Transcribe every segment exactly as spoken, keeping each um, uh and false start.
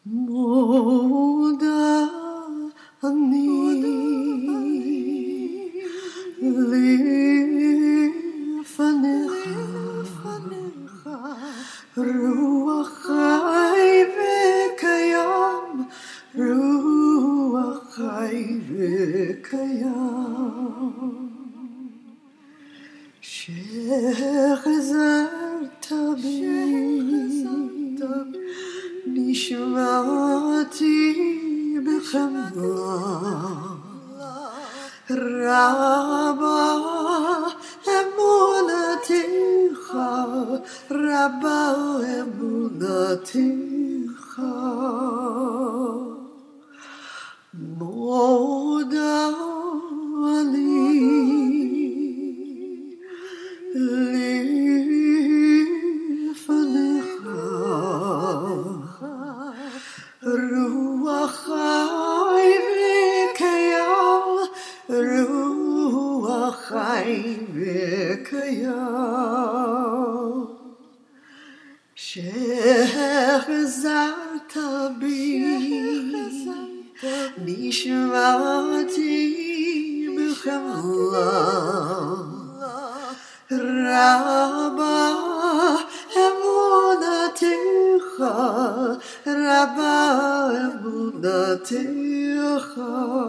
מודה אני לפניך, רוח חי וקיים, רוח חי וקיים, שחזרת בי, נשמעתי בחמלה, רבה אמונתך, רבה אמונתך, מודה אני לפניך, רוח חי וקיים, רוח חי וקיים, שחזרת בי, נשמעתי בחמלה, רבה אמונתך, רבה אמונתך,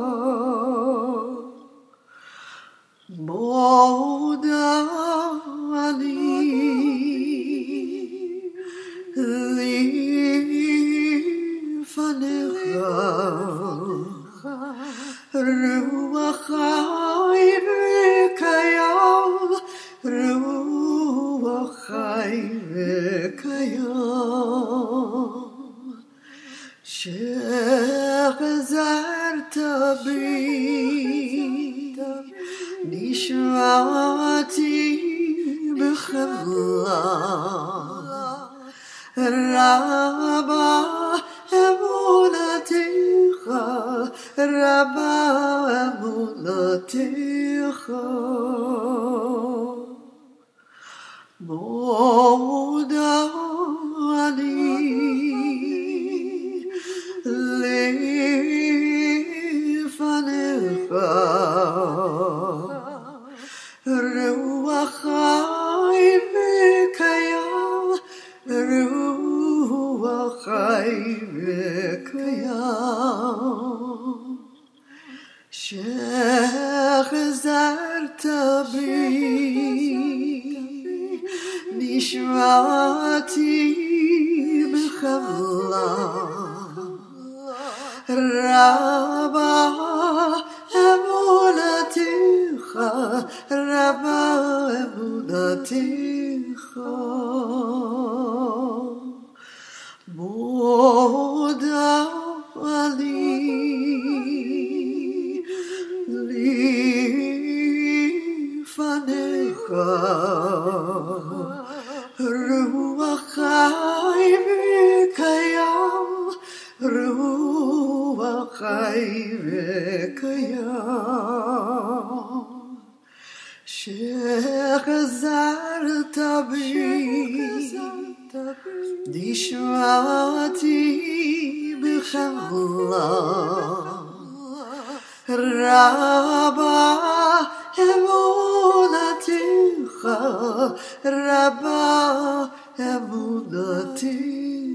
מודה אני לפניך, רוח חי וקיים, רוח חי וקיים, שחזרת בי, נשמעתי בחמלה, רבה אמונתך, רבה אמונתך, מודה אני לפניך, רוח חי וקיים, רוח חי וקיים, שחזרת בי, נשמעתי בחמלה, רבה אמונתך, רבה אמונתך, מודה אני לפניך, רוח חי וקיים, רוח חי וקיים, שחזרת בי, נשמעתי בחמלה, רבה אמונתך, רבה אמונתך.